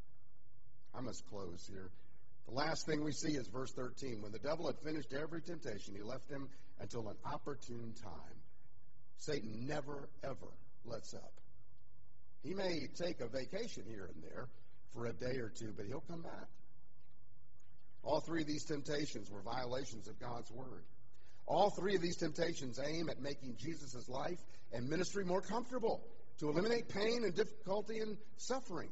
I must close here. The last thing we see is verse thirteen. When the devil had finished every temptation, he left him until an opportune time. Satan never, ever lets up. He may take a vacation here and there for a day or two, but he'll come back. All three of these temptations were violations of God's Word. All three of these temptations aim at making Jesus' life and ministry more comfortable, to eliminate pain and difficulty and suffering.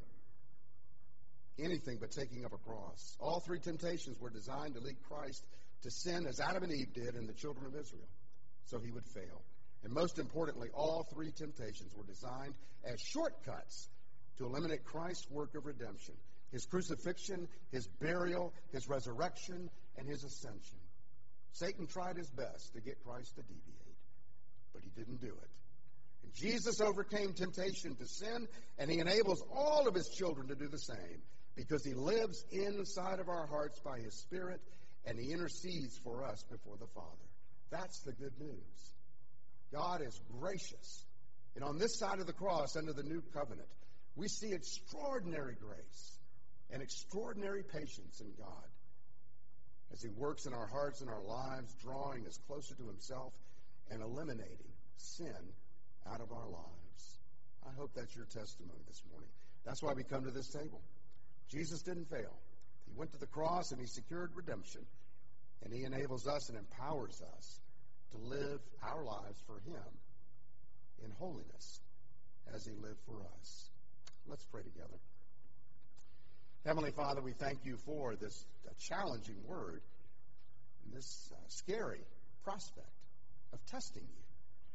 Anything but taking up a cross. All three temptations were designed to lead Christ to sin as Adam and Eve did in the children of Israel, so he would fail. And most importantly, all three temptations were designed as shortcuts to eliminate Christ's work of redemption. His crucifixion, his burial, his resurrection, and his ascension. Satan tried his best to get Christ to deviate, but he didn't do it. And Jesus overcame temptation to sin, and he enables all of his children to do the same, because he lives inside of our hearts by his Spirit, and he intercedes for us before the Father. That's the good news. God is gracious. And on this side of the cross, under the new covenant, we see extraordinary grace and extraordinary patience in God as he works in our hearts and our lives, drawing us closer to himself and eliminating sin out of our lives. I hope that's your testimony this morning. That's why we come to this table. Jesus didn't fail. He went to the cross and he secured redemption, and he enables us and empowers us to live our lives for him in holiness as he lived for us. Let's pray together. Heavenly Father, we thank you for this uh, challenging word, and this uh, scary prospect of testing you,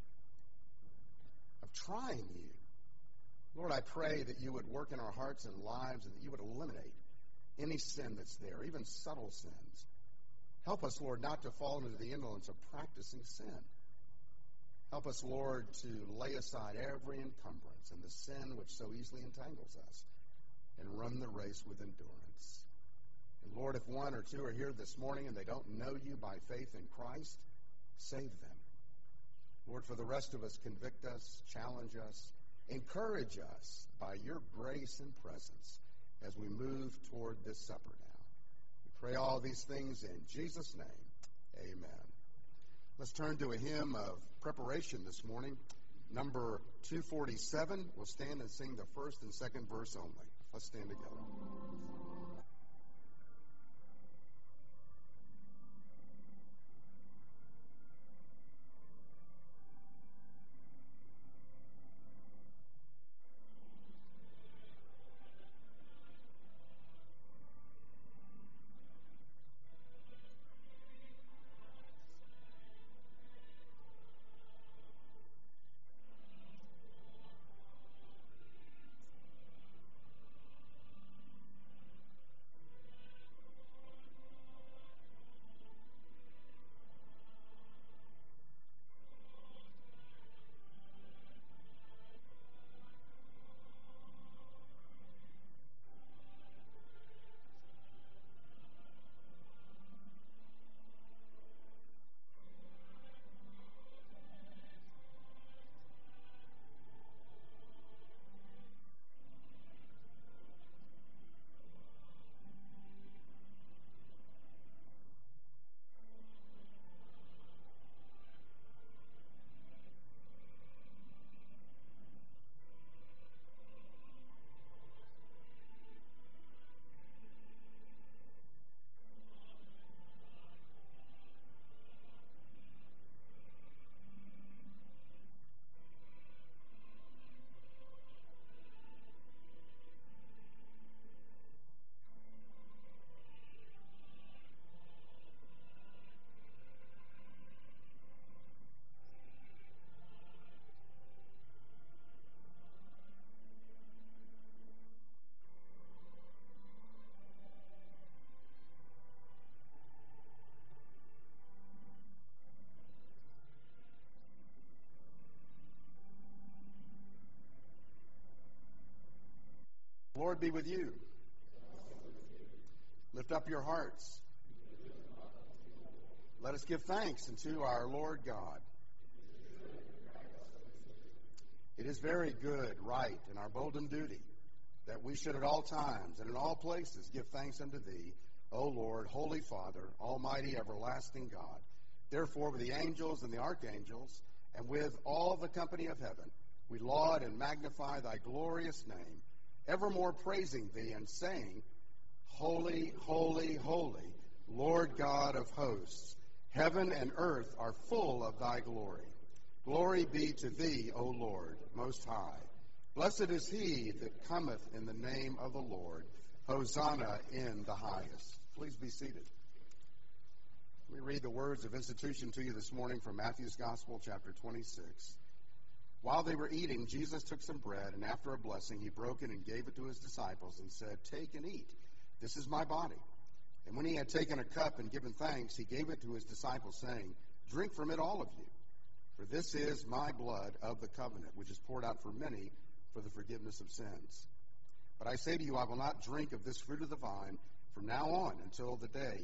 of trying you. Lord, I pray that you would work in our hearts and lives and that you would eliminate any sin that's there, even subtle sins. Help us, Lord, not to fall into the indolence of practicing sin. Help us, Lord, to lay aside every encumbrance and the sin which so easily entangles us and run the race with endurance. And Lord, if one or two are here this morning and they don't know you by faith in Christ, save them. Lord, for the rest of us, convict us, challenge us, encourage us by your grace and presence as we move toward this supper now. We pray all these things in Jesus' name. Amen. Let's turn to a hymn of preparation this morning. Number two forty-seven. We'll stand and sing the first and second verse only. Let's stand together. Lord be with you. Lift up your hearts. Let us give thanks unto our Lord God. It is very good, right, and our bolden duty that we should at all times and in all places give thanks unto thee, O Lord, Holy Father, Almighty, everlasting God. Therefore, with the angels and the archangels, and with all the company of heaven, we laud and magnify thy glorious name, evermore praising thee and saying, Holy, holy, holy, Lord God of hosts, heaven and earth are full of thy glory. Glory be to thee, O Lord, most high. Blessed is he that cometh in the name of the Lord. Hosanna in the highest. Please be seated. Let me read the words of institution to you this morning from Matthew's Gospel, chapter twenty-six. While they were eating, Jesus took some bread, and after a blessing, he broke it and gave it to his disciples and said, Take and eat. This is my body. And when he had taken a cup and given thanks, he gave it to his disciples, saying, Drink from it, all of you. For this is my blood of the covenant, which is poured out for many for the forgiveness of sins. But I say to you, I will not drink of this fruit of the vine from now on until the day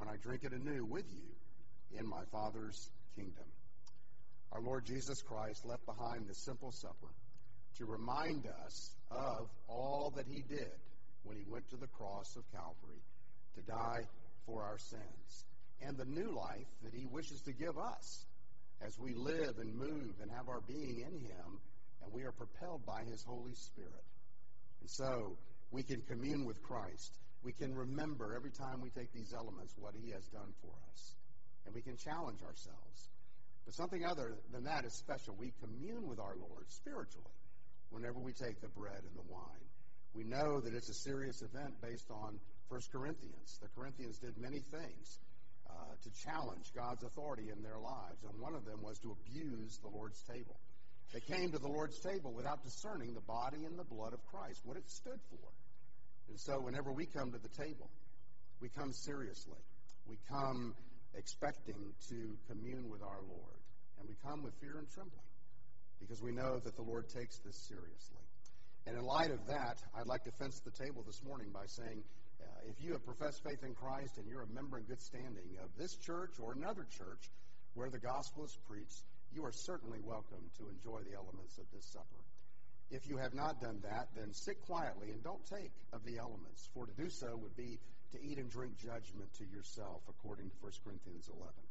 when I drink it anew with you in my Father's kingdom. Our Lord Jesus Christ left behind the simple supper to remind us of all that he did when he went to the cross of Calvary to die for our sins, and the new life that he wishes to give us as we live and move and have our being in him, and we are propelled by his Holy Spirit. And so we can commune with Christ. We can remember every time we take these elements what he has done for us, and we can challenge ourselves. But something other than that is special. We commune with our Lord spiritually whenever we take the bread and the wine. We know that it's a serious event based on First Corinthians. The Corinthians did many things uh, to challenge God's authority in their lives, and one of them was to abuse the Lord's table. They came to the Lord's table without discerning the body and the blood of Christ, what it stood for. And so whenever we come to the table, we come seriously. We come expecting to commune with our Lord. And we come with fear and trembling because we know that the Lord takes this seriously. And in light of that, I'd like to fence the table this morning by saying, uh, if you have professed faith in Christ and you're a member in good standing of this church or another church where the gospel is preached, you are certainly welcome to enjoy the elements of this supper. If you have not done that, then sit quietly and don't take of the elements, for to do so would be to eat and drink judgment to yourself, according to First Corinthians eleven.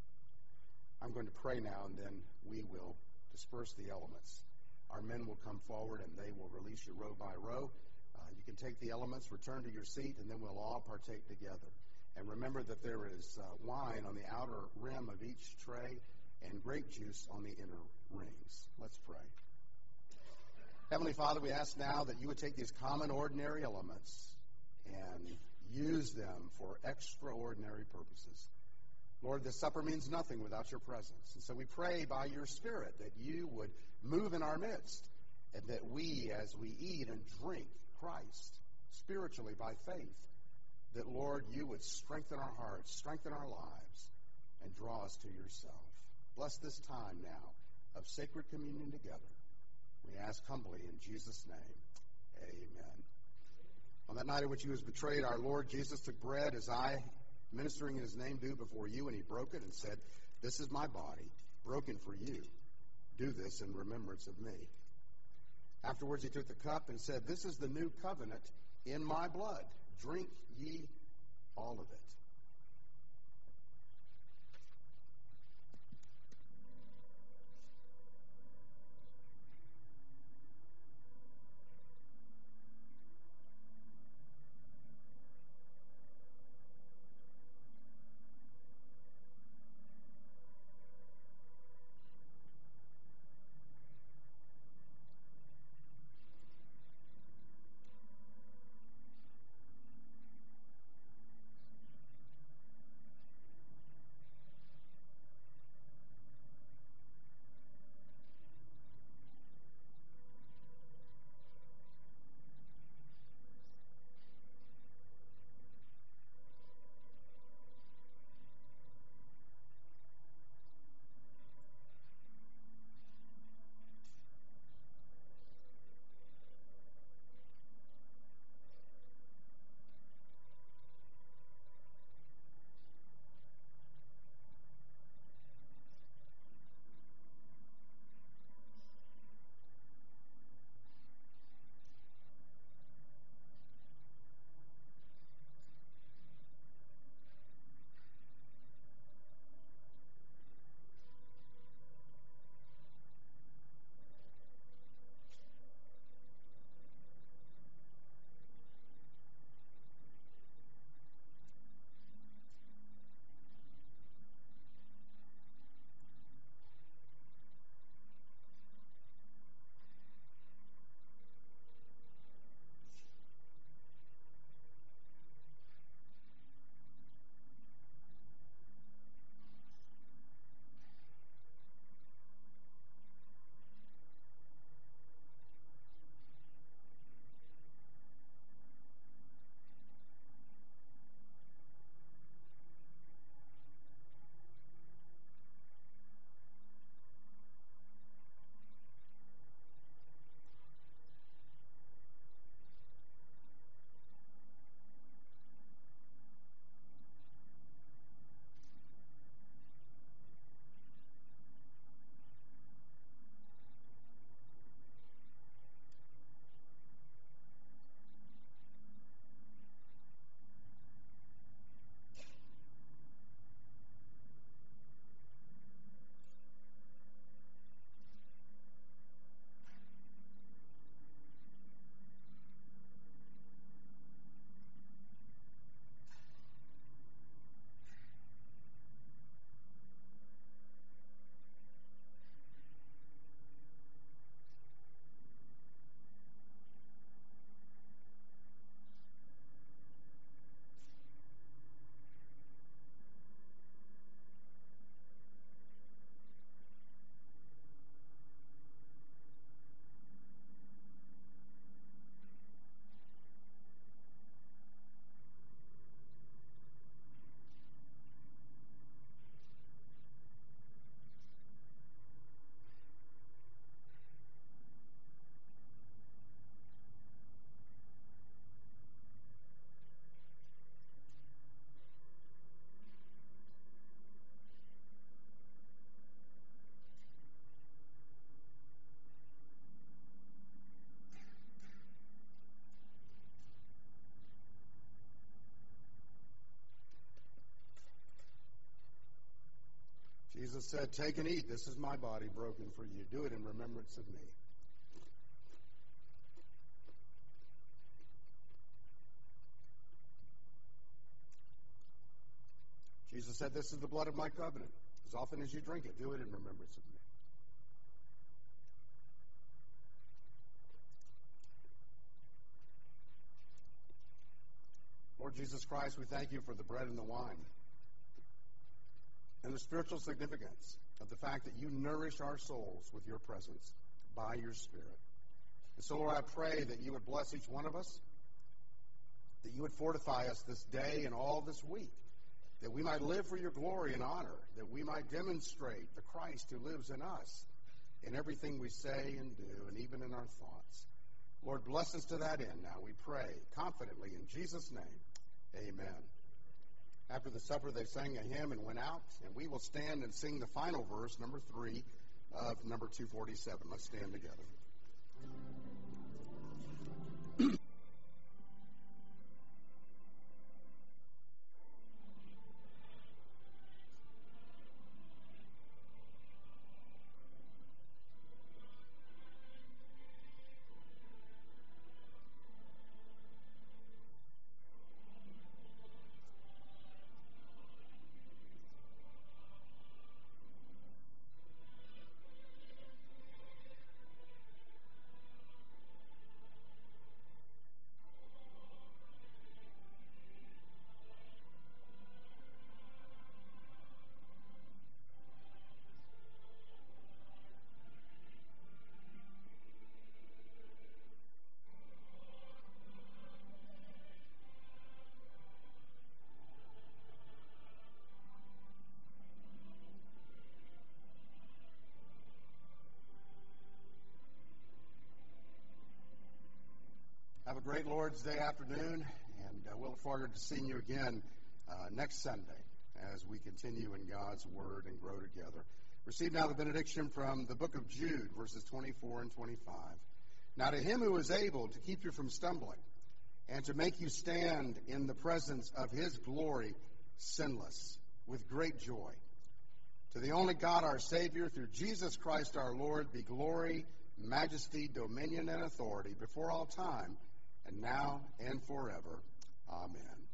I'm going to pray now, and then we will disperse the elements. Our men will come forward, and they will release you row by row. Uh, you can take the elements, return to your seat, and then we'll all partake together. And remember that there is uh, wine on the outer rim of each tray and grape juice on the inner rings. Let's pray. Heavenly Father, we ask now that you would take these common, ordinary elements and use them for extraordinary purposes. Lord, this supper means nothing without your presence. And so we pray by your Spirit that you would move in our midst, and that we, as we eat and drink Christ spiritually by faith, that, Lord, you would strengthen our hearts, strengthen our lives, and draw us to yourself. Bless this time now of sacred communion together. We ask humbly in Jesus' name, amen. On that night in which he was betrayed, our Lord Jesus took bread as I, ministering in his name, do before you, and he broke it and said, "This is my body, broken for you. Do this in remembrance of me." Afterwards he took the cup and said, "This is the new covenant in my blood. Drink ye all of it." Jesus said, "Take and eat. This is my body broken for you. Do it in remembrance of me." Jesus said, "This is the blood of my covenant. As often as you drink it, do it in remembrance of me." Lord Jesus Christ, we thank you for the bread and the wine and the spiritual significance of the fact that you nourish our souls with your presence by your Spirit. And so, Lord, I pray that you would bless each one of us, that you would fortify us this day and all this week, that we might live for your glory and honor, that we might demonstrate the Christ who lives in us in everything we say and do, and even in our thoughts. Lord, bless us to that end now, we pray, confidently in Jesus' name. Amen. After the supper, they sang a hymn and went out, and we will stand and sing the final verse, number three, of number two forty-seven. Let's stand together. Have a great Lord's Day afternoon, and uh, we'll look forward to seeing you again uh, next Sunday as we continue in God's Word and grow together. Receive now the benediction from the book of Jude, verses twenty-four and twenty-five. Now to him who is able to keep you from stumbling and to make you stand in the presence of his glory sinless with great joy. To the only God our Savior, through Jesus Christ our Lord, be glory, majesty, dominion, and authority before all time, and now and forever. Amen.